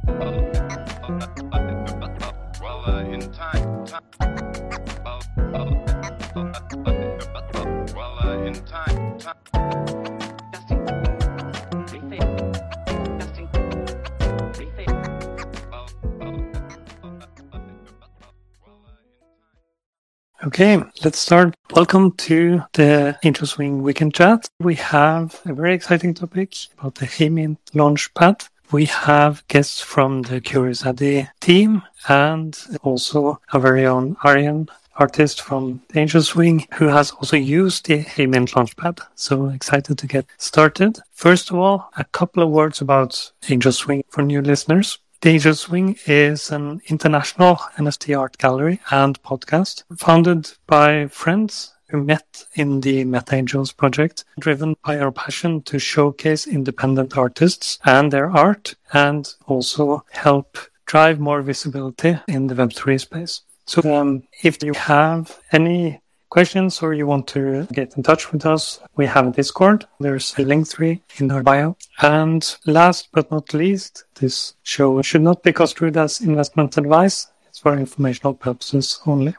Okay, let's start. Welcome to the Angelswing Weekend Chat. We have a very exciting topic about the Haemint Launchpad. We have guests from the Curious Addy team and also our very own Aryan, artist from Angelswing, who has also used the Haemint Launchpad. So excited to get started. First of all, a couple of words about Angelswing for new listeners. The Angelswing is an international NFT art gallery and podcast founded by friends who met in the Meta Angels project, driven by our passion to showcase independent artists and their art, and also help drive more visibility in the Web3 space. So if you have any questions or you want to get in touch with us, we have a Discord. There's a Linktree in our bio. And last but not least, this show should not be construed as investment advice. It's for informational purposes only.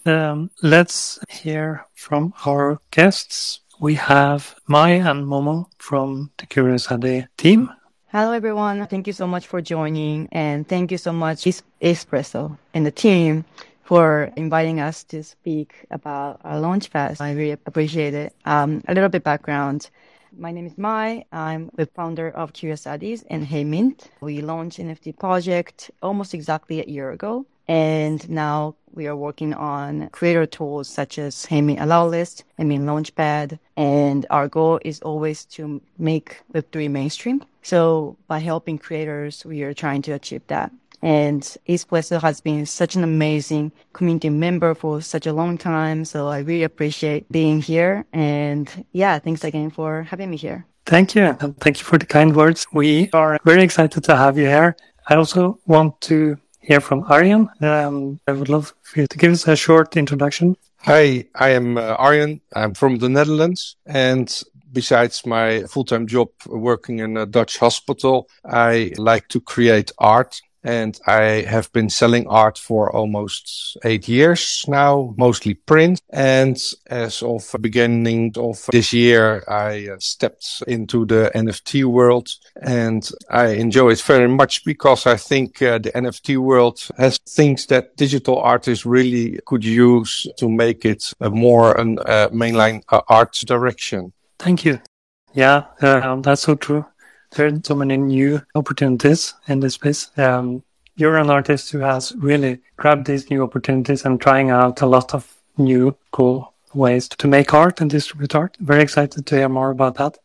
Let's hear from our guests. We have Mai and Momo from the Curious Addy team. Hello, everyone. Thank you so much for joining. And thank you so much, Espresso and the team, for inviting us to speak about our Launchpad. I really appreciate it. A little bit background. My name is Mai. I'm the founder of Curious Addy and Haemint. We launched NFT project almost exactly a year ago. And now we are working on creator tools such as Haemint Allow List, Haemint Launchpad. And our goal is always to make Web3 mainstream. So by helping creators, we are trying to achieve that. And Espresso has been such an amazing community member for such a long time. So I really appreciate being here. And yeah, thanks again for having me here. Thank you. And thank you for the kind words. We are very excited to have you here. I also want to hear from Aryan. I would love for you to give us a short introduction. Hi, I am Aryan. I'm from the Netherlands. And besides my full-time job working in a Dutch hospital, I like to create art. And I have been selling art for almost 8 years now, mostly print. And as of the beginning of this year, I stepped into the NFT world. And I enjoy it very much because I think the NFT world has things that digital artists really could use to make it more a mainline art direction. Thank you. Yeah, that's so true. There are so many new opportunities in this space. You're an artist who has really grabbed these new opportunities and trying out a lot of new, cool ways to make art and distribute art. Very excited to hear more about that.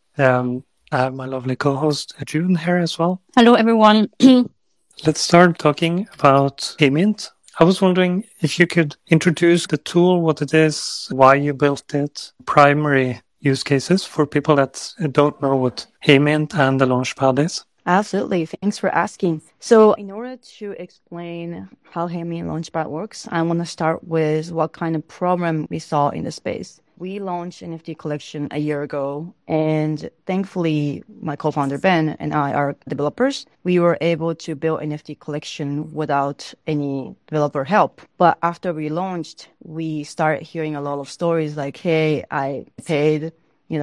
I have my lovely co-host June here as well. Hello, everyone. Let's start talking about Haemint. I was wondering if you could introduce the tool, what it is, why you built it, primary use cases for people that don't know what Haemint and the Launchpad is. Absolutely. Thanks for asking. So in order to explain how Haemint Launchpad works, I want to start with what kind of problem we saw in the space. We launched NFT collection a year ago, and thankfully, my co-founder Ben and I are developers. We were able to build NFT collection without any developer help. But after we launched, we started hearing a lot of stories like, hey, I paid,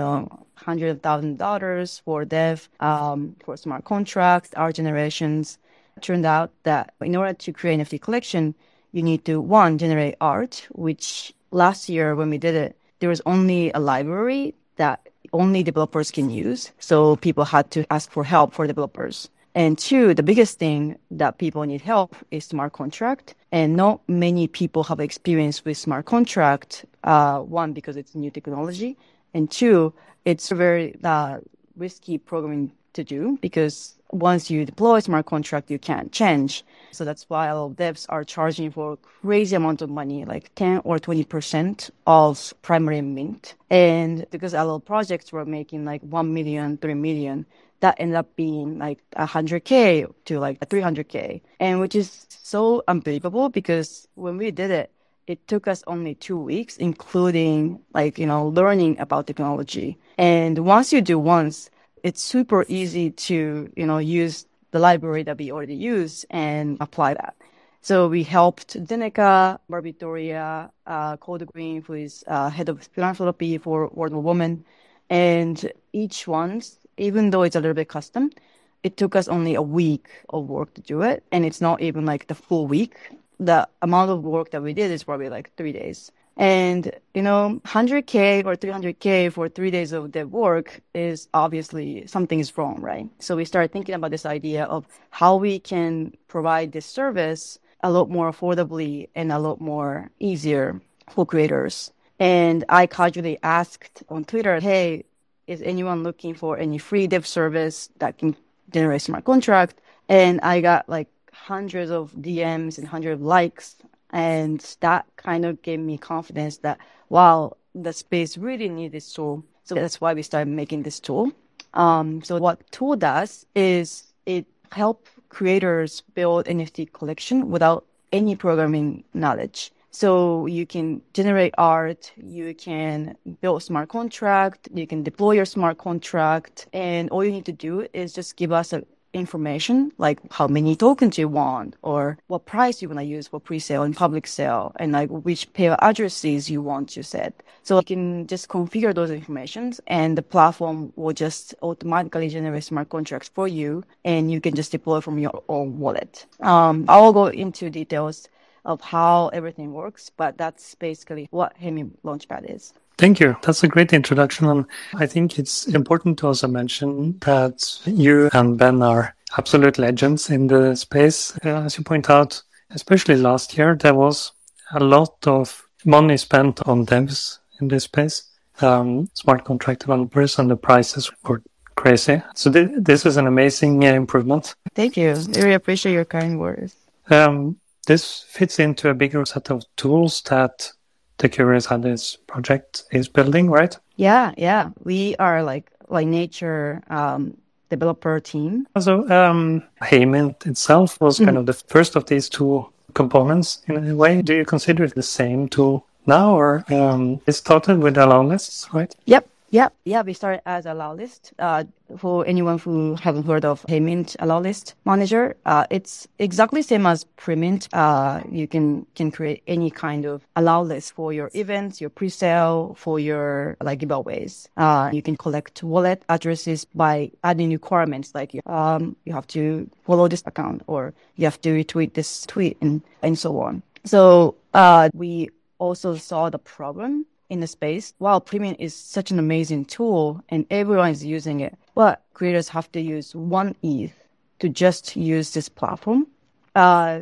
$100,000 for dev, for smart contracts, art generations. It turned out that in order to create NFT collection, you need to, one, generate art, which last year when we did it, there was only a library that only developers can use. So people had to ask for help for developers. And two, the biggest thing that people need help is smart contract. And not many people have experience with smart contract. One, because it's new technology. And two, it's a very risky programming to do because once you deploy smart contract, you can't change. So that's why a lot of devs are charging for a crazy amount of money, like 10 or 20% of primary mint. And because a lot of projects were making like 1 million, 3 million, that ended up being like 100K to like 300K. And which is so unbelievable because when we did it, it took us only 2 weeks, including learning about technology. And once you do once, it's super easy to, use the library that we already use and apply that. So we helped Zeneca, Barbitoria, Cold Green, who is head of philanthropy for World War Women. And each one, even though it's a little bit custom, it took us only a week of work to do it. And it's not even like the full week. The amount of work that we did is probably like 3 days. And, 100K or 300K for 3 days of dev work is obviously something is wrong, right? So we started thinking about this idea of how we can provide this service a lot more affordably and a lot more easier for creators. And I casually asked on Twitter, hey, is anyone looking for any free dev service that can generate smart contract? And I got like hundreds of DMs and hundreds of likes. And that kind of gave me confidence that, wow, the space really needs this tool. So that's why we started making this tool. So what tool does is it helps creators build NFT collection without any programming knowledge. So you can generate art, you can build smart contract, you can deploy your smart contract, and all you need to do is just give us information like how many tokens you want or what price you want to use for pre-sale and public sale and like which pair addresses you want to set. So you can just configure those informations and the platform will just automatically generate smart contracts for you and you can just deploy from your own wallet. I'll go into details of how everything works, but that's basically what Hemi Launchpad is. Thank you. That's a great introduction. And I think it's important to also mention that you and Ben are absolute legends in the space. As you point out, especially last year, there was a lot of money spent on devs in this space, smart contract developers, and the prices were crazy. So this is an amazing improvement. Thank you. I really appreciate your kind words. This fits into a bigger set of tools that the Curious Haddies project is building, right? Yeah. We are like nature developer team. So Haemint itself was kind of the first of these two components in a way. Do you consider it the same tool now, or it started with allow lists, right? Yep. We started as allow list. For anyone who haven't heard of Haemint allow list manager, it's exactly same as Premint. You can create any kind of allow list for your events, your pre-sale, for your like giveaways. You can collect wallet addresses by adding requirements like you have to follow this account or you have to retweet this tweet and so on. So we also saw the problem in the space. Wow, Premium is such an amazing tool and everyone is using it. But creators have to use 1 ETH to just use this platform. As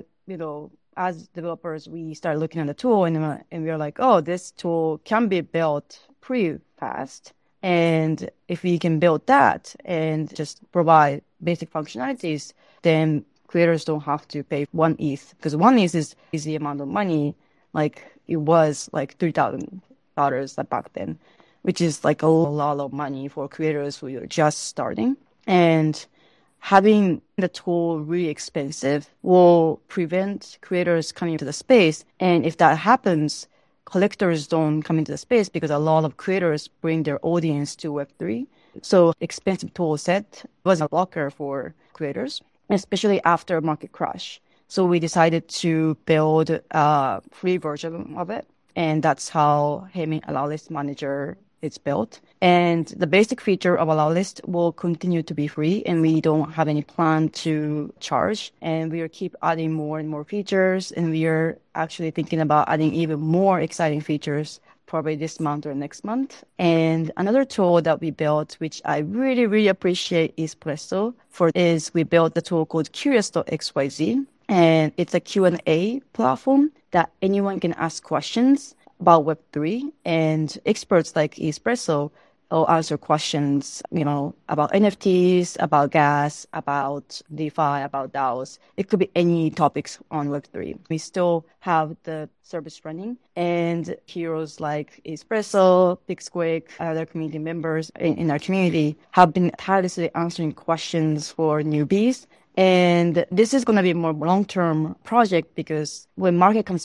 developers, we start looking at the tool and we're like, oh, this tool can be built pretty fast. And if we can build that and just provide basic functionalities, then creators don't have to pay 1 ETH because 1 ETH is the amount of money. Like it was like $3,000 back then, which is like a lot of money for creators who are just starting. And having the tool really expensive will prevent creators coming into the space. And if that happens, collectors don't come into the space because a lot of creators bring their audience to Web3. So expensive tool set was a blocker for creators, especially after market crash. So we decided to build a free version of it. And that's how Haemint Allow List Manager is built. And the basic feature of Allow List will continue to be free, and we don't have any plan to charge. And we will keep adding more and more features, and we are actually thinking about adding even more exciting features probably this month or next month. And another tool that we built, which I really, really appreciate Espresso for, is we built the tool called Curious.xyz. And it's a Q&A platform that anyone can ask questions about Web3 and experts like Espresso will answer questions, about NFTs, about gas, about DeFi, about DAOs. It could be any topics on Web3. We still have the service running and heroes like Espresso, Pixquick, other community members in our community have been tirelessly answering questions for newbies. And this is going to be a more long-term project because when market comes back,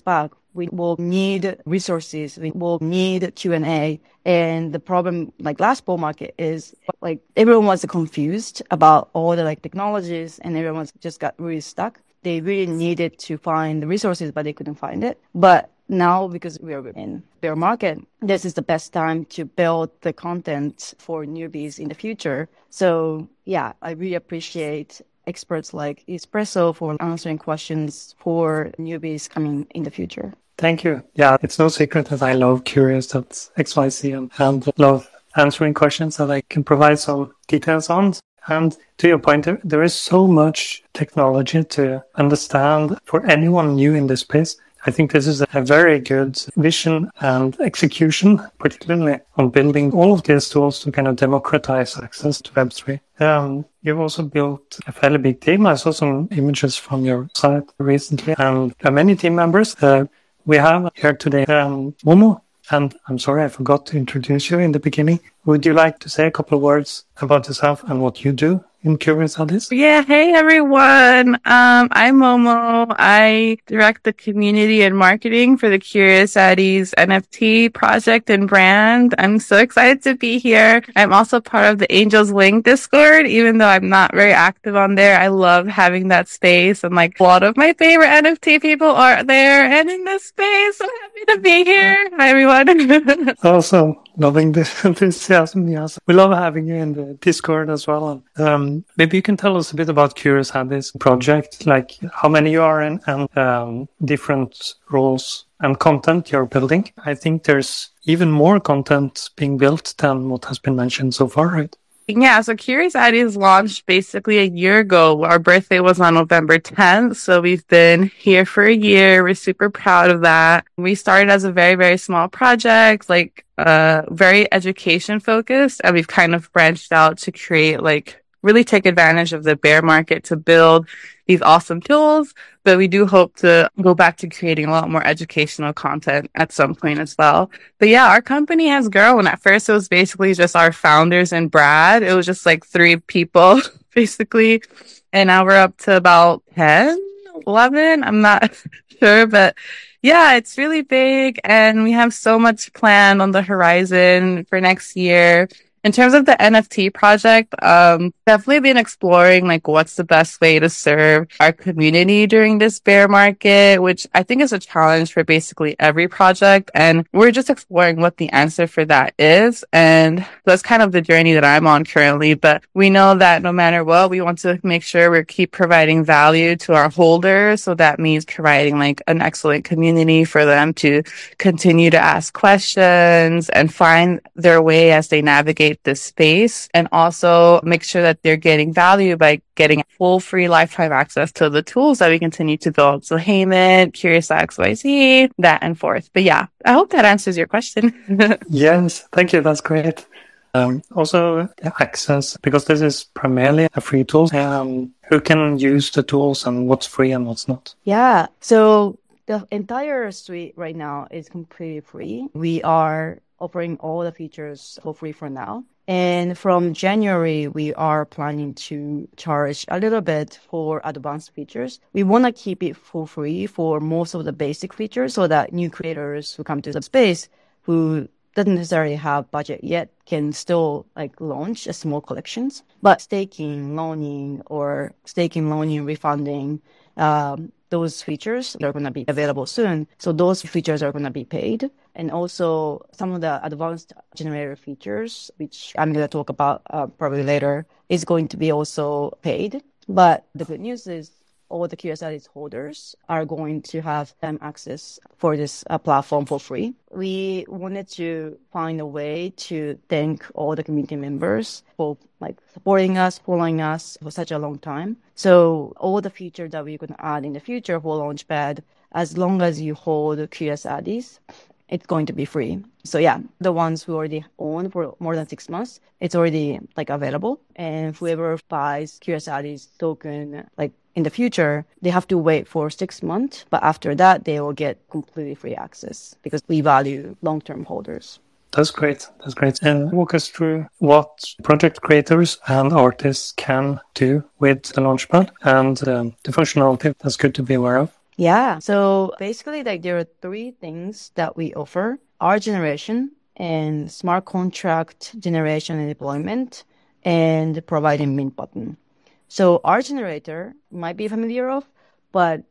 We will need resources. We will need Q&A. And the problem, like last bull market, is like everyone was confused about all the like technologies, and everyone just got really stuck. They really needed to find the resources, but they couldn't find it. But now, because we are in bear market, this is the best time to build the content for newbies in the future. So yeah, I really appreciate experts like Espresso for answering questions for newbies coming in the future. Thank you. Yeah, it's no secret that I love Curious.xyz and love answering questions that I can provide some details on. And to your point, there is so much technology to understand for anyone new in this space. I think this is a very good vision and execution, particularly on building all of these tools to kind of democratize access to Web3. You've also built a fairly big team. I saw some images from your site recently, and many team members. We have here today Momo, and I'm sorry I forgot to introduce you in the beginning. Would you like to say a couple of words about yourself and what you do in Curious Addis? Yeah, hey everyone. I'm Momo. I direct the community and marketing for the Curious Addis NFT project and brand. I'm so excited to be here. I'm also part of the Angels Wing Discord, even though I'm not very active on there. I love having that space, and like a lot of my favorite NFT people are there and in this space. So happy to be here. Hi everyone. Awesome. Loving the enthusiasm. Yes. We love having you in the Discord as well. Maybe you can tell us a bit about Curious Addis project, like how many you are in and different roles and content you're building. I think there's even more content being built than what has been mentioned so far, right? Yeah, so Curious Addis launched basically a year ago. Our birthday was on November 10th, so we've been here for a year. We're super proud of that. We started as a very, very small project, like very education focused, and we've kind of branched out to create really take advantage of the bear market to build these awesome tools. But we do hope to go back to creating a lot more educational content at some point as well. But yeah, our company has grown. At first, it was basically just our founders and Brad. It was just like 3 people, basically. And now we're up to about 10, 11. I'm not sure, but yeah, it's really big. And we have so much planned on the horizon for next year. In terms of the NFT project, definitely been exploring what's the best way to serve our community during this bear market, which I think is a challenge for basically every project. And we're just exploring what the answer for that is. And that's kind of the journey that I'm on currently. But we know that no matter what, we want to make sure we keep providing value to our holders. So that means providing an excellent community for them to continue to ask questions and find their way as they navigate this space, and also make sure that they're getting value by getting full free lifetime access to the tools that we continue to build. So Heyman, Curious.xyz, that and forth. But yeah, I hope that answers your question. Yes, thank you. That's great. Also, access, because this is primarily a free tool. Who can use the tools and what's free and what's not? Yeah. So the entire suite right now is completely free. We are offering all the features for free for now. And from January, we are planning to charge a little bit for advanced features. We want to keep it for free for most of the basic features so that new creators who come to the space who doesn't necessarily have budget yet can still launch a small collections. But staking, loaning, refunding, those features are going to be available soon. So those features are going to be paid. And also some of the advanced generator features, which I'm going to talk about probably later, is going to be also paid. But the good news is all the Curious Addis holders are going to have access for this platform for free. We wanted to find a way to thank all the community members for supporting us, following us for such a long time. So all the features that we're going to add in the future for Launchpad, as long as you hold Curious Addis, it's going to be free. So yeah, the ones who already own for more than 6 months, it's already available. And whoever buys Curious Addis token in the future, they have to wait for 6 months. But after that, they will get completely free access because we value long-term holders. That's great. That's great. And walk us through what project creators and artists can do with the Launchpad and the functionality that's good to be aware of. Yeah. So basically, like there are three things that we offer: art generation and smart contract generation and deployment, and providing mint button. So art generator might be familiar of, but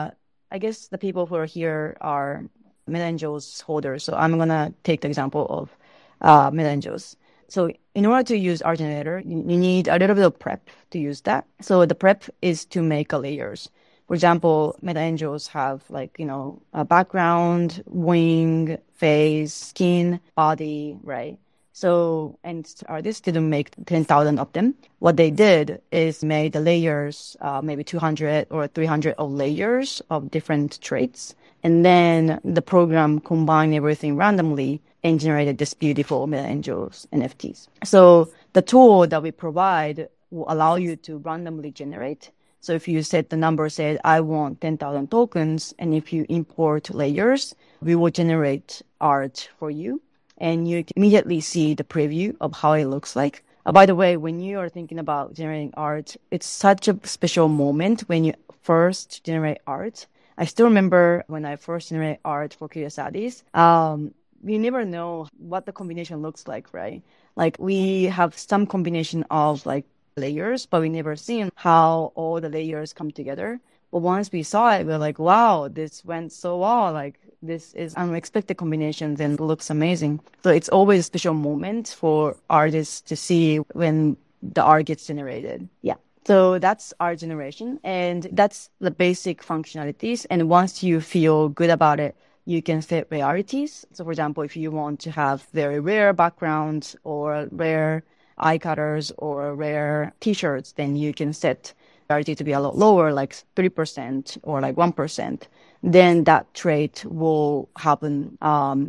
I guess the people who are here are MetaAngels holders. So I'm gonna take the example of MetaAngels. So in order to use art generator, you need a little bit of prep to use that. So the prep is to make a layers. For example, MetaAngels have a background, wing, face, skin, body, right? So, and artists didn't make 10,000 of them. What they did is made the layers, maybe 200 or 300 of layers of different traits. And then the program combined everything randomly and generated this beautiful MetaAngels NFTs. So the tool that we provide will allow you to randomly generate. So if you set the number, say, I want 10,000 tokens, and if you import layers, we will generate art for you. And you can immediately see the preview of how it looks like. By the way, when you are thinking about generating art, it's such a special moment when you first generate art. I still remember when I first generated art for Curiosities, we never know what the combination looks like, right? Like we have some combination of like layers, but we never seen how all the layers come together. But once we saw it, we're like, wow, this went so well. Like this is unexpected combinations and looks amazing. So it's always a special moment for artists to see when the art gets generated. Yeah. So that's art generation, and that's the basic functionalities. And once you feel good about it, you can set rarities. So for example, if you want to have very rare backgrounds or rare eye cutters or rare t-shirts, then you can set rarity to be a lot lower, like 3% or like 1%. Then that trait will happen.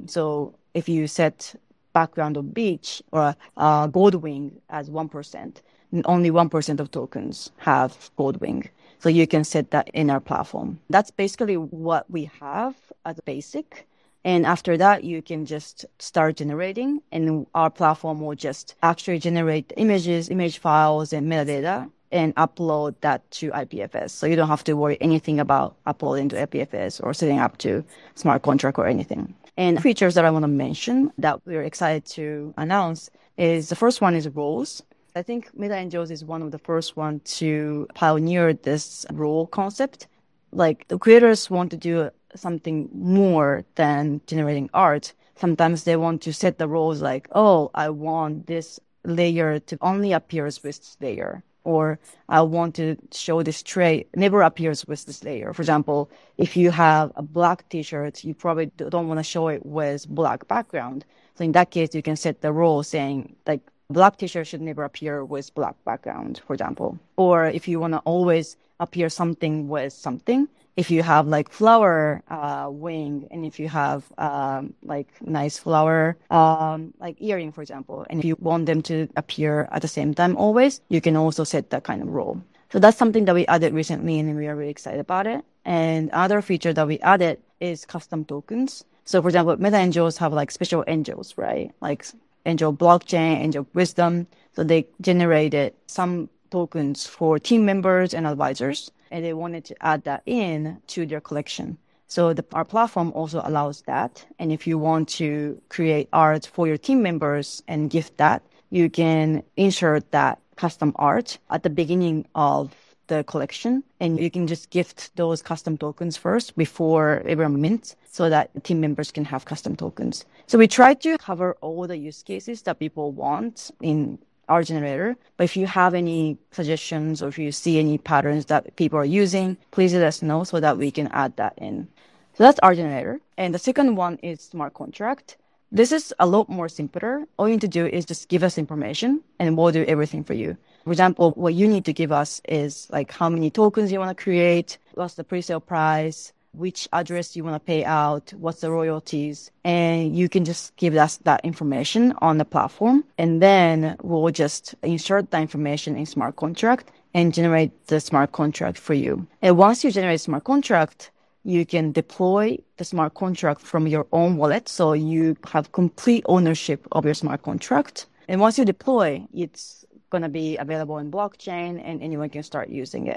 So if you set background of beach or gold wing as 1%, only 1% of tokens have gold wing. So you can set that in our platform. That's basically what we have as a basic. And after that, you can just start generating, and our platform will just actually generate images, image files, and metadata, and upload that to IPFS. So you don't have to worry anything about uploading to IPFS or setting up to smart contract or anything. And features that I want to mention that we're excited to announce is the first one is roles. I think MetaAngels is one of the first one to pioneer this role concept. Like the creators want to do something more than generating art. Sometimes they want to set the roles like, oh, I want this layer to only appears with this layer. Or I want to show this trait never appears with this layer. For example, if you have a black t-shirt, you probably don't want to show it with black background. So in that case, you can set the role saying like black t-shirt should never appear with black background, for example. Or if you want to always appear something with something, if you have like flower wing, and if you have like nice flower like earring, for example, and if you want them to appear at the same time always, you can also set that kind of role. So that's something that we added recently, and we are really excited about it. And other feature that we added is custom tokens. So for example, MetaAngels have like special angels, right? Like Angel Blockchain, Angel Wisdom. So they generated some tokens for team members and advisors, and they wanted to add that in to their collection. So our platform also allows that. And if you want to create art for your team members and gift that, you can insert that custom art at the beginning of the collection, and you can just gift those custom tokens first before everyone mints, so that team members can have custom tokens. So we try to cover all the use cases that people want in our generator. But if you have any suggestions or if you see any patterns that people are using, please let us know so that we can add that in. So that's our generator. And the second one is smart contract. This is a lot more simpler. All you need to do is just give us information and we'll do everything for you. For example, what you need to give us is like how many tokens you want to create, what's the pre-sale price, which address you want to pay out, what's the royalties, and you can just give us that information on the platform, and then we'll just insert that information in smart contract and generate the smart contract for you. And once you generate smart contract, you can deploy the smart contract from your own wallet, so you have complete ownership of your smart contract. And once you deploy, it's going to be available in blockchain and anyone can start using it. So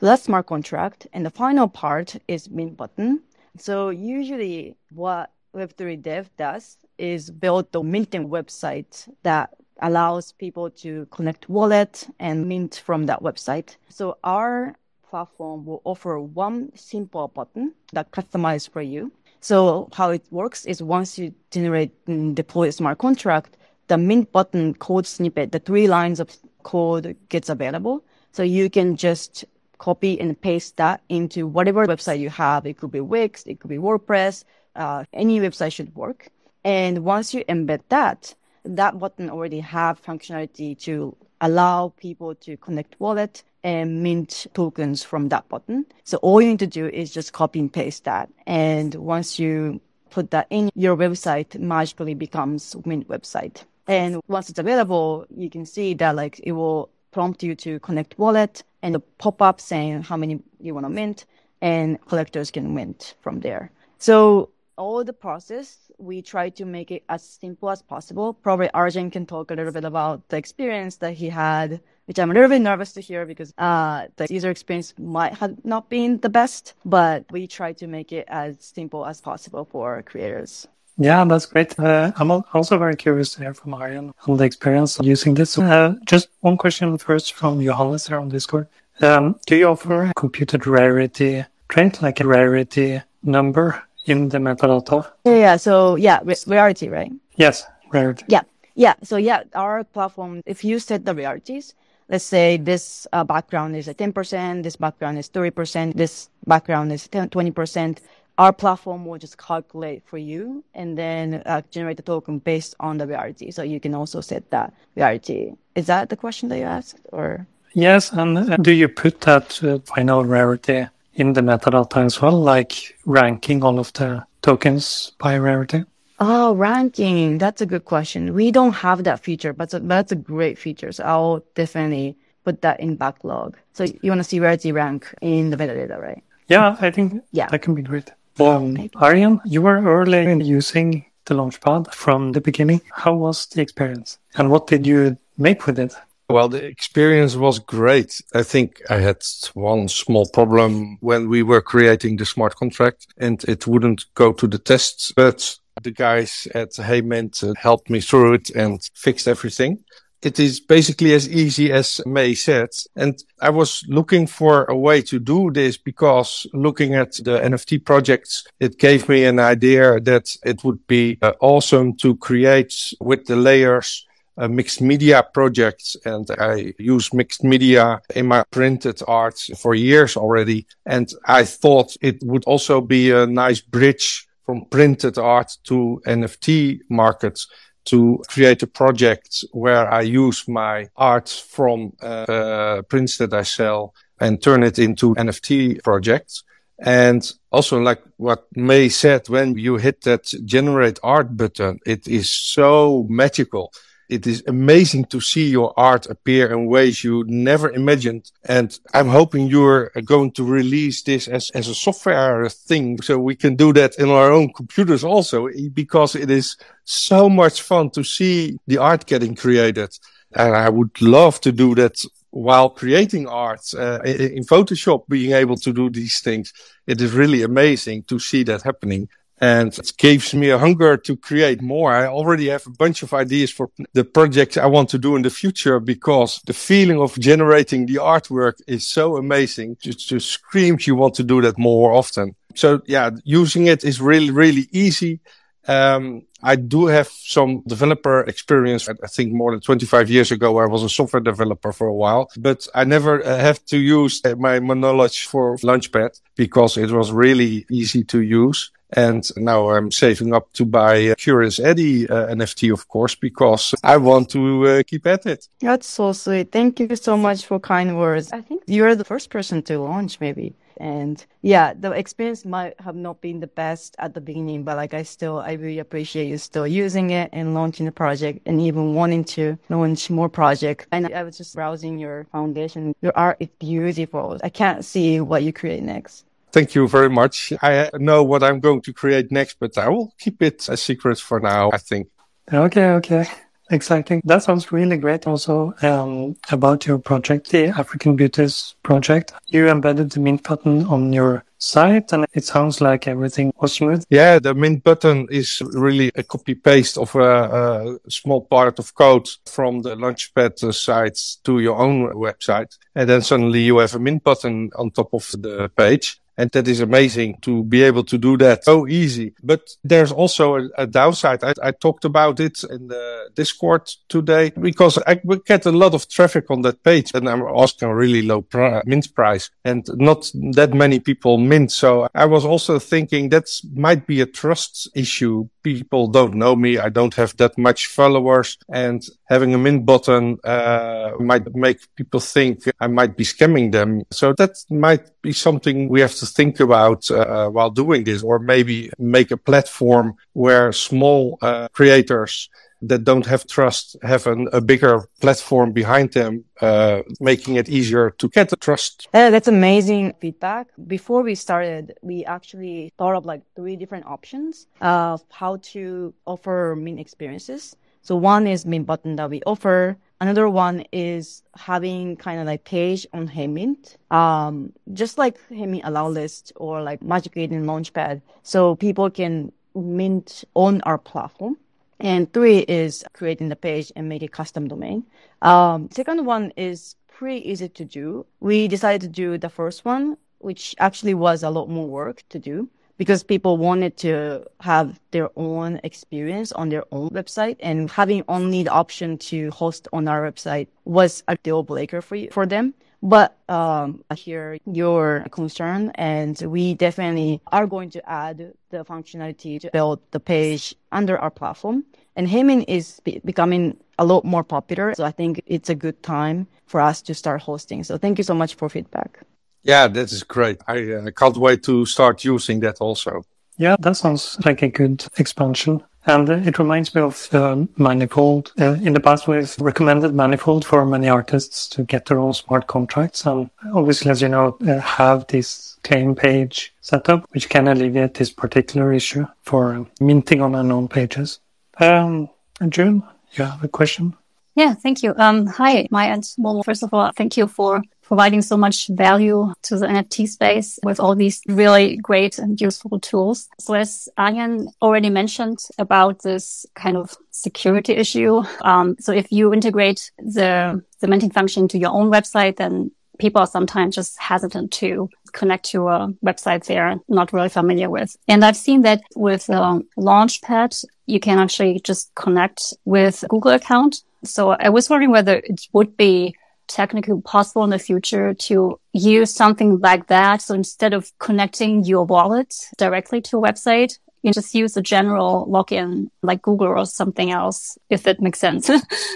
So that's smart contract. And the final part is mint button. So usually what Web3 Dev does is build the minting website that allows people to connect wallet and mint from that website. So our platform will offer one simple button that customized for you. So how it works is once you generate and deploy a smart contract, the mint button code snippet, the 3 lines of code gets available. So you can just copy and paste that into whatever website you have. It could be Wix, it could be WordPress, any website should work. And once you embed that button already have functionality to allow people to connect wallet and mint tokens from that button. So all you need to do is just copy and paste that. And once you put that in, your website magically becomes mint website. And once it's available, you can see that like it will prompt you to connect wallet and a pop-up saying how many you want to mint, and collectors can mint from there. So all the process, we try to make it as simple as possible. Probably Arjun can talk a little bit about the experience that he had, which I'm a little bit nervous to hear because the user experience might have not been the best, but we try to make it as simple as possible for creators. Yeah, that's great. I'm also very curious to hear from Arjen on the experience of using this. Just one question first from Johannes here on Discord. Do you offer a computed rarity trait, like a rarity number in the metadata? Yeah. So rarity, right? Yes, rarity. Yeah. So our platform, if you set the rarities, let's say this background is at 10%, this background is 30%, this background is 20%. Our platform will just calculate for you and then generate the token based on the rarity. So you can also set that rarity. Is that the question that you asked, or? Yes, and do you put that final rarity in the metadata as well, like ranking all of the tokens by rarity? Oh, ranking. That's a good question. We don't have that feature, but that's a great feature. So I'll definitely put that in backlog. So you want to see rarity rank in the metadata, right? Yeah, I think that can be great. Arjen, you were early in using the Launchpad from the beginning. How was the experience? And what did you make with it? Well, the experience was great. I think I had one small problem when we were creating the smart contract and it wouldn't go to the tests, but the guys at Heymint helped me through it and fixed everything. It is basically as easy as May said. And I was looking for a way to do this because looking at the NFT projects, it gave me an idea that it would be awesome to create with the layers mixed media projects. And I use mixed media in my printed art for years already. And I thought it would also be a nice bridge from printed art to NFT markets, to create a project where I use my art from prints that I sell and turn it into NFT projects. And also, like what May said, when you hit that generate art button, it is so magical. It is amazing to see your art appear in ways you never imagined. And I'm hoping you're going to release this as a software thing so we can do that in our own computers also, because it is so much fun to see the art getting created. And I would love to do that while creating art in Photoshop, being able to do these things. It is really amazing to see that happening. And it gives me a hunger to create more. I already have a bunch of ideas for the projects I want to do in the future because the feeling of generating the artwork is so amazing. It just screams you want to do that more often. So using it is really, really easy. I do have some developer experience. I think more than 25 years ago, I was a software developer for a while, but I never have to use my knowledge for Launchpad because it was really easy to use. And now I'm saving up to buy Curious Eddie NFT, of course, because I want to keep at it. That's so sweet. Thank you so much for kind words. I think you're the first person to launch, maybe. And the experience might have not been the best at the beginning, but like I really appreciate you still using it and launching the project and even wanting to launch more projects. And I was just browsing your foundation. Your art is beautiful. I can't see what you create next. Thank you very much. I know what I'm going to create next, but I will keep it a secret for now, I think. Okay. Exciting. That sounds really great. Also, about your project, the African Beauties project, you embedded the Mint button on your site, and it sounds like everything was smooth. Yeah, the Mint button is really a copy paste of a small part of code from the Launchpad sites to your own website. And then suddenly you have a Mint button on top of the page. And that is amazing to be able to do that so easy. But there's also a downside. I talked about it in the Discord today because I get a lot of traffic on that page and I'm asking a really low mint price and not that many people mint. So I was also thinking that might be a trust issue. People don't know me. I don't have that much followers, and having a mint button might make people think I might be scamming them. So that might be something we have to think about while doing this, or maybe make a platform where small creators that don't have trust have a bigger platform behind them, making it easier to get the trust. That's amazing feedback. Before we started, we actually thought of like 3 different options of how to offer Mint experiences. So one is Mint button that we offer. Another one is having kind of like page on HeyMint, just like HeyMint allow list or like Magic Eden Launchpad, so people can mint on our platform. And 3 is creating the page and make a custom domain. Second one is pretty easy to do. We decided to do the first one, which actually was a lot more work to do because people wanted to have their own experience on their own website, and having only the option to host on our website was a deal breaker for them. But I hear your concern, and we definitely are going to add the functionality to build the page under our platform. And HeyMint is becoming a lot more popular, so I think it's a good time for us to start hosting. So thank you so much for feedback. Yeah, that is great. I can't wait to start using that also. Yeah, that sounds like a good expansion. And it reminds me of Manifold. In the past, we've recommended Manifold for many artists to get their own smart contracts. And obviously, as you know, have this claim page set up, which can alleviate this particular issue for minting on unknown pages. June, you have a question? Yeah, thank you. Hi, Maya and Momo. First of all, thank you for providing so much value to the NFT space with all these really great and useful tools. So as Arjan already mentioned about this kind of security issue, so if you integrate the minting function to your own website, then people are sometimes just hesitant to connect to a website they're not really familiar with. And I've seen that with Launchpad, you can actually just connect with a Google account. So I was wondering whether it would be technically possible in the future to use something like that. So instead of connecting your wallet directly to a website, you just use a general login like Google or something else, if that makes sense.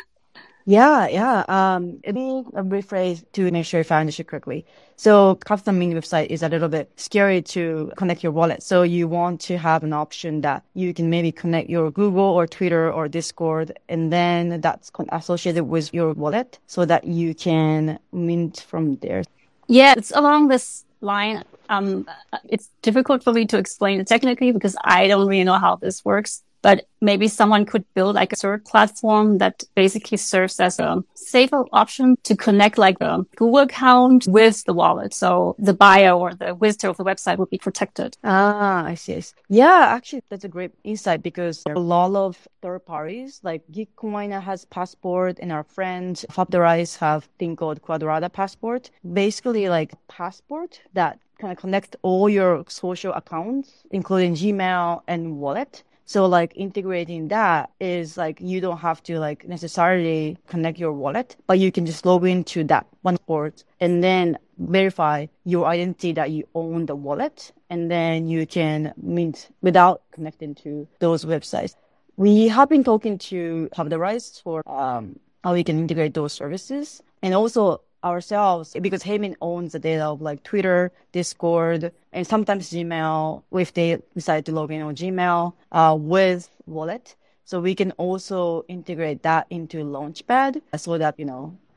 Yeah. Let me rephrase to make sure if I understood correctly. So custom mint website is a little bit scary to connect your wallet. So you want to have an option that you can maybe connect your Google or Twitter or Discord, and then that's associated with your wallet so that you can mint from there. Yeah, it's along this line. It's difficult for me to explain it technically because I don't really know how this works. But maybe someone could build like a third platform that basically serves as a safer option to connect like a Google account with the wallet. So the buyer or the visitor of the website would be protected. I see. Yeah, actually, that's a great insight because there are a lot of third parties like Gitcoin has Passport, and our friends Fabderize have thing called Quadrada Passport. Basically like Passport that kind of connect all your social accounts, including Gmail and wallet. So like integrating that is like you don't have to like necessarily connect your wallet, but you can just log into that one port and then verify your identity that you own the wallet, and then you can mint without connecting to those websites. We have been talking to Fabderize for how we can integrate those services, and also ourselves, because HeyMint owns the data of like Twitter, Discord, and sometimes Gmail if they decide to log in on Gmail with wallet. So we can also integrate that into Launchpad so that,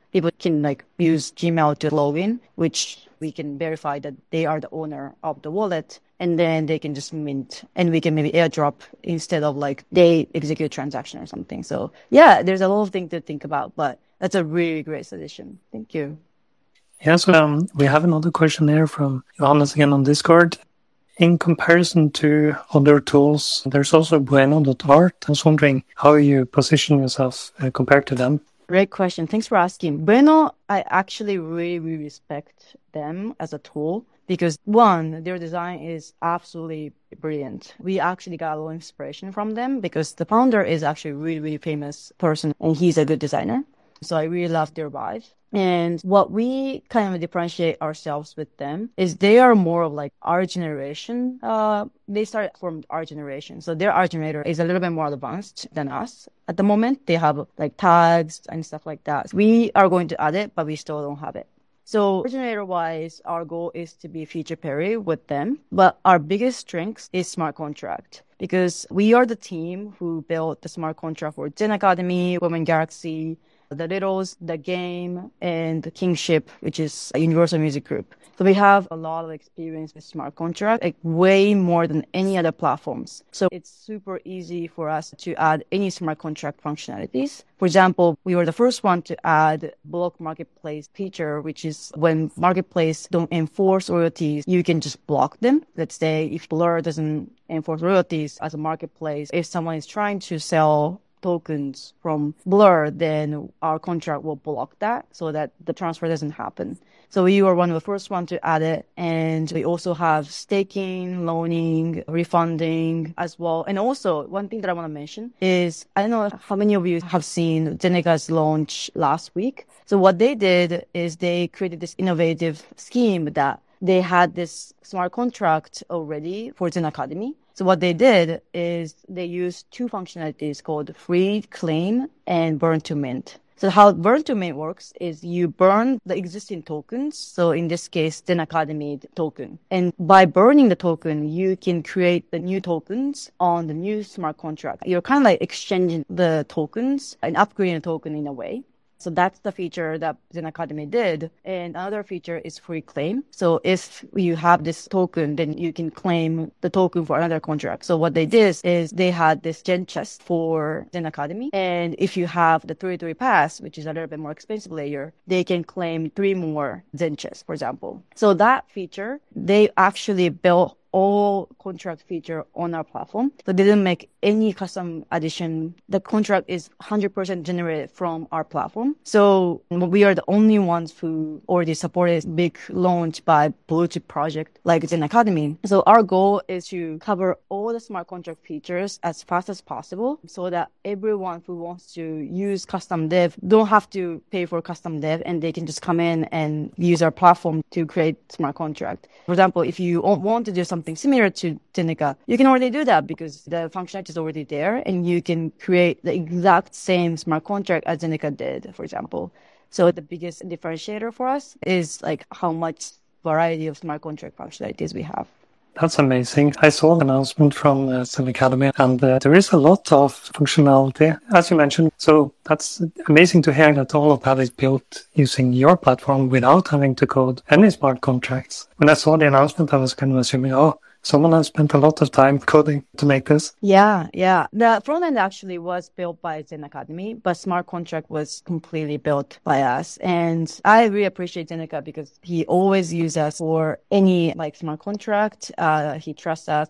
people can like use Gmail to log in, which we can verify that they are the owner of the wallet, and then they can just mint, and we can maybe airdrop instead of like they execute transaction or something. So yeah, there's a lot of things to think about, but that's a really great suggestion. Thank you. Yeah, so we have another question here from Johannes again on Discord. In comparison to other tools, there's also Bueno.art. I was wondering how you position yourself compared to them. Great question. Thanks for asking. Bueno, I actually really respect them as a tool because one, their design is absolutely brilliant. We actually got a lot of inspiration from them because the founder is actually a really famous person and he's a good designer. So I really love their vibe. And what we kind of differentiate ourselves with them is they are more of like our generation. They started from our generation. So their art generator is a little bit more advanced than us. At the moment, they have like tags and stuff like that. We are going to add it, but we still don't have it. So generator-wise, our goal is to be feature parity with them. But our biggest strength is smart contract because we are the team who built the smart contract for Zen Academy, Women Galaxy, The Littles, The Game, and the Kingship, which is a Universal Music Group. So we have a lot of experience with smart contract, like way more than any other platforms. So it's super easy for us to add any smart contract functionalities. For example, we were the first one to add block marketplace feature, which is when marketplace don't enforce royalties, you can just block them. Let's say if Blur doesn't enforce royalties as a marketplace, if someone is trying to sell tokens from Blur, then our contract will block that so that the transfer doesn't happen. So we were one of the first one to add it. And we also have staking, loaning, refunding as well. And also one thing that I want to mention is, I don't know how many of you have seen Zeneca's launch last week. So what they did is they created this innovative scheme that they had this smart contract already for Zen Academy. So what they did is they used two functionalities called free claim and burn to mint. So how burn to mint works is you burn the existing tokens. So in this case, Zen Academy token. And by burning the token, you can create the new tokens on the new smart contract. You're kind of like exchanging the tokens and upgrading the token in a way. So that's the feature that Zen Academy did. And another feature is free claim. So if you have this token, then you can claim the token for another contract. So what they did is they had this Gen chest for Zen Academy. And if you have the 33 pass, which is a little bit more expensive layer, they can claim 3 more Zen chests, for example. So that feature, they actually built all contract feature on our platform. So they didn't make any custom addition. The contract is 100% generated from our platform. So we are the only ones who already supported big launch by blue chip project like Zen Academy. So our goal is to cover all the smart contract features as fast as possible so that everyone who wants to use custom dev don't have to pay for custom dev and they can just come in and use our platform to create smart contract. For example, if you want to do something similar to Zeneca, you can already do that because the functionality is already there and you can create the exact same smart contract as Zeneca did, for example. So the biggest differentiator for us is like how much variety of smart contract functionalities we have. That's amazing. I saw the announcement from Zen Academy and there is a lot of functionality, as you mentioned. So that's amazing to hear that all of that is built using your platform without having to code any smart contracts. When I saw the announcement, I was kind of assuming, someone has spent a lot of time coding to make this. Yeah. The front end actually was built by Zen Academy, but smart contract was completely built by us. And I really appreciate Zeneca because he always uses us for any like smart contract. He trusts us.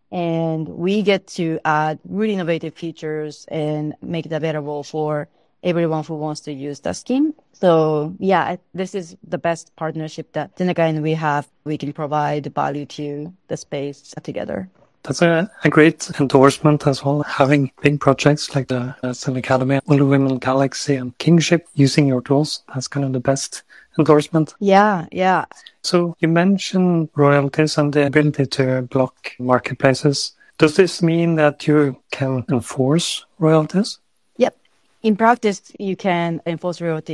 And we get to add really innovative features and make it available for everyone who wants to use the scheme. So yeah, this is the best partnership that Zeneca and we have. We can provide value to the space together. That's a great endorsement as well, having big projects like the Zen Academy, Women Galaxy and Kingship using your tools. That's kind of the best endorsement. Yeah. So you mentioned royalties and the ability to block marketplaces. Does this mean that you can enforce royalties? Yep. In practice, you can enforce royalties.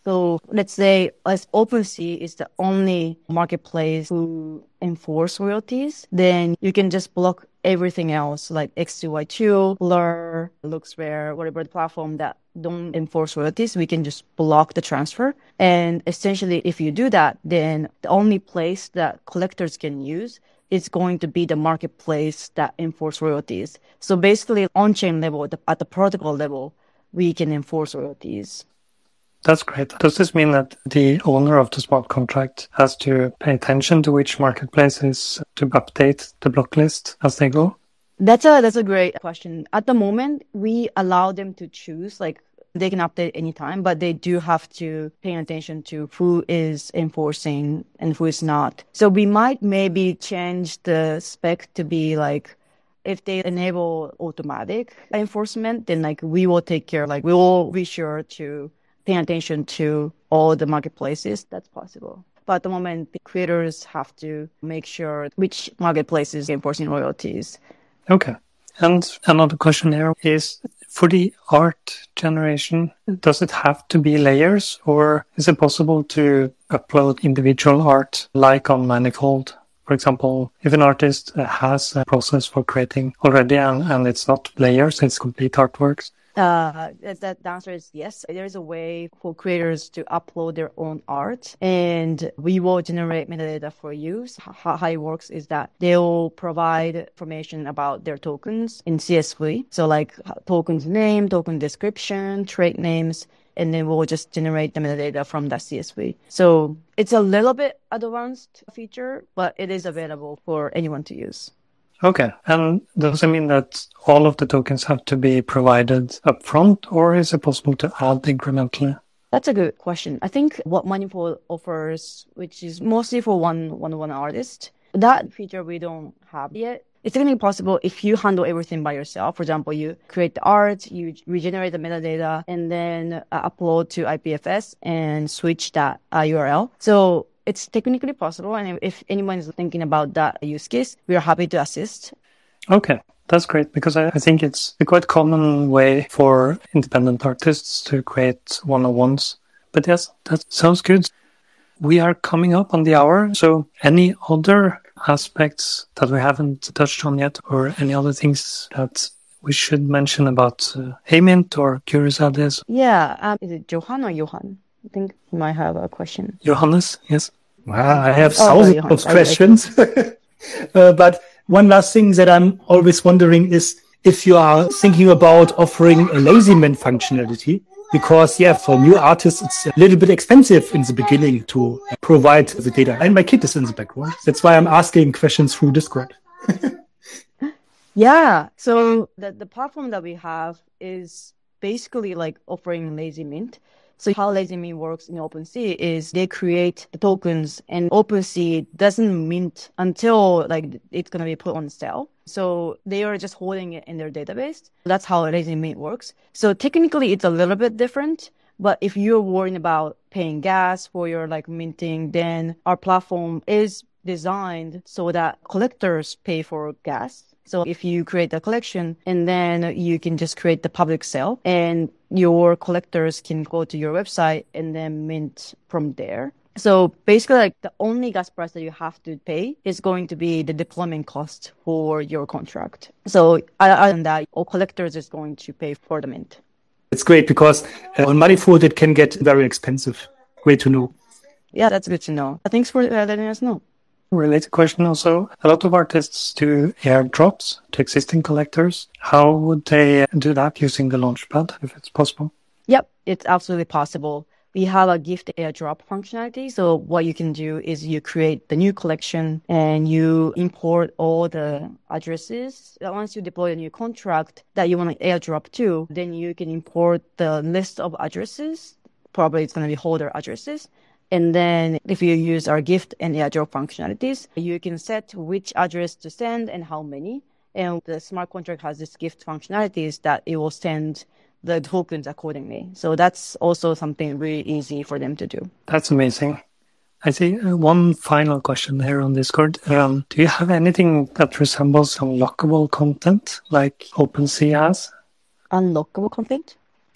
So let's say as OpenSea is the only marketplace who enforce royalties, then you can just block everything else like X2Y2, Blur, LooksRare, whatever the platform that don't enforce royalties, we can just block the transfer. And essentially, if you do that, then the only place that collectors can use is going to be the marketplace that enforce royalties. So basically, on-chain level, at the protocol level, we can enforce royalties. That's great. Does this mean that the owner of the smart contract has to pay attention to which marketplaces to update the block list as they go? That's a great question. At the moment, we allow them to choose, like they can update anytime, but they do have to pay attention to who is enforcing and who is not. So we might maybe change the spec to be like, if they enable automatic enforcement, then like we will take care, like we will be sure to pay attention to all the marketplaces. That's possible. But at the moment, the creators have to make sure which marketplace is enforcing royalties. Okay. And another question here is, for the art generation, does it have to be layers, or is it possible to upload individual art like on Manifold? For example, if an artist has a process for creating already and it's not layers, it's complete artworks. The answer is yes. There is a way for creators to upload their own art, and we will generate metadata for you. How it works is that they will provide information about their tokens in CSV. So like token's name, token description, trade names, and then we'll just generate the metadata from that CSV. So it's a little bit advanced feature, but it is available for anyone to use. Okay. And does it mean that all of the tokens have to be provided upfront, or is it possible to add incrementally? That's a good question. I think what Manifold offers, which is mostly for one artist, that feature we don't have yet. It's definitely possible if you handle everything by yourself. For example, you create the art, you regenerate the metadata, and then upload to IPFS and switch that URL. So it's technically possible, and if anyone is thinking about that use case, we are happy to assist. Okay, that's great, because I think it's a quite common way for independent artists to create one-on-ones. But yes, that sounds good. We are coming up on the hour, so any other aspects that we haven't touched on yet, or any other things that we should mention about Haymint or Curious Ideas? Yeah, is it Johan or Johan? I think you might have a question. Johannes, yes. I have thousands of questions. But one last thing that I'm always wondering is if you are thinking about offering a lazy mint functionality, because for new artists, it's a little bit expensive in the beginning to provide the data. And my kid is in the background. That's why I'm asking questions through Discord. Yeah. So the platform that we have is basically like offering lazy mint. So how Lazy Mint works in OpenSea is they create the tokens, and OpenSea doesn't mint until like it's going to be put on sale. So they are just holding it in their database. That's how Lazy Mint works. So technically it's a little bit different, but if you're worrying about paying gas for your like minting, then our platform is designed so that collectors pay for gas. So if you create a collection and then you can just create the public sale, and your collectors can go to your website and then mint from there. So basically, like the only gas price that you have to pay is going to be the deployment cost for your contract. So other than that, all collectors is going to pay for the mint. It's great because on Manifold it can get very expensive. Great to know. Yeah, that's good to know. Thanks for letting us know. Related question also. A lot of artists do airdrops to existing collectors. How would they do that using the Launchpad, if it's possible? Yep, it's absolutely possible. We have a gift airdrop functionality. So what you can do is you create the new collection and you import all the addresses. Once you deploy a new contract that you want to airdrop to, then you can import the list of addresses. Probably it's going to be holder addresses. And then if you use our gift and airdrop functionalities, you can set which address to send and how many. And the smart contract has this gift functionalities that it will send the tokens accordingly. So that's also something really easy for them to do. That's amazing. I see one final question here on Discord. Do you have anything that resembles unlockable content like OpenSea has? Unlockable content?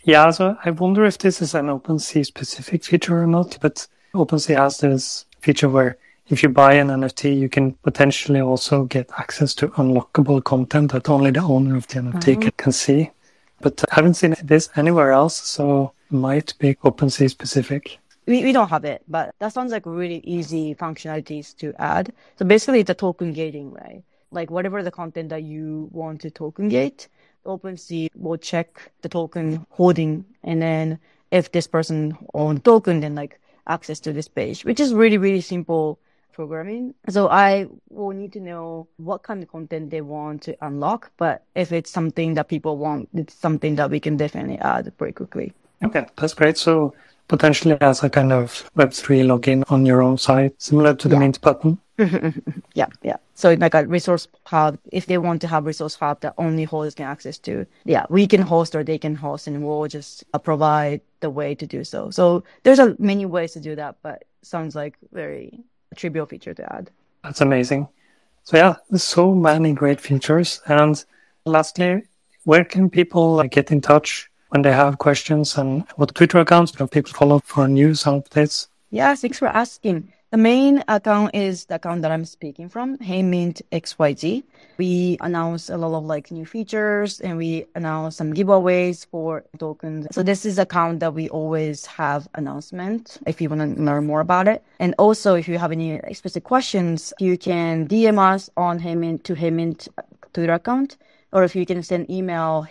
Yeah, so I wonder if this is an OpenSea specific feature or not, but OpenSea has this feature where if you buy an NFT, you can potentially also get access to unlockable content that only the owner of the NFT can see. But I haven't seen this anywhere else, so it might be OpenSea specific. We don't have it, but that sounds like really easy functionalities to add. So basically it's a token gating, right? Like whatever the content that you want to token gate, OpenSea will check the token holding, and then if this person owns token, then like access to this page, which is really, really simple programming. So I will need to know what kind of content they want to unlock, but if it's something that people want, it's something that we can definitely add pretty quickly. Okay, that's great. So potentially as a kind of Web3 login on your own site, similar to the Mint button. Yeah. So like a resource hub, if they want to have resource hub that only holders can access to, we can host or they can host, and we'll just provide the way to do so. So there's many ways to do that, but sounds like very trivial feature to add. That's amazing. So yeah, there's so many great features. And lastly, where can people get in touch when they have questions, and what Twitter accounts can people follow for news and updates? Yeah, thanks for asking. The main account is the account that I'm speaking from, HeyMintXYZ. We announce a lot of like new features, and we announce some giveaways for tokens. So this is the account that we always have announcement if you want to learn more about it. And also if you have any specific questions, you can DM us on HeyMint Twitter account, or if you can send email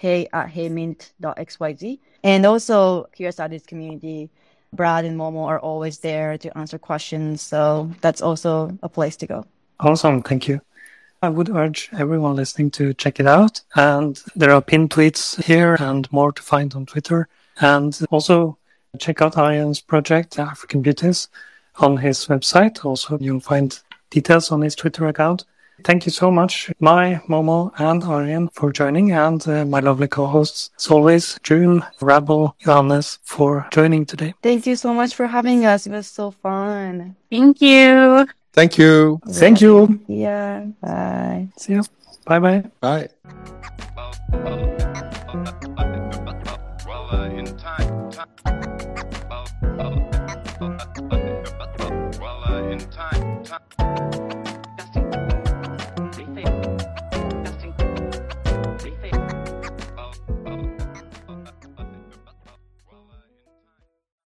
hey@heymint.xyz. And also Curious Artist community, Brad and Momo are always there to answer questions. So that's also a place to go. Awesome. Thank you. I would urge everyone listening to check it out. And there are pinned tweets here and more to find on Twitter. And also check out Arjan's project, African Beauties, on his website. Also, you'll find details on his Twitter account. Thank you so much, Mai, Momo, and Arjan for joining, and my lovely co-hosts, as always, June, Rabel, Johannes, for joining today. Thank you so much for having us. It was so fun. Thank you. Thank you. Thank you. Yeah. Bye. See you. Bye-bye. Bye.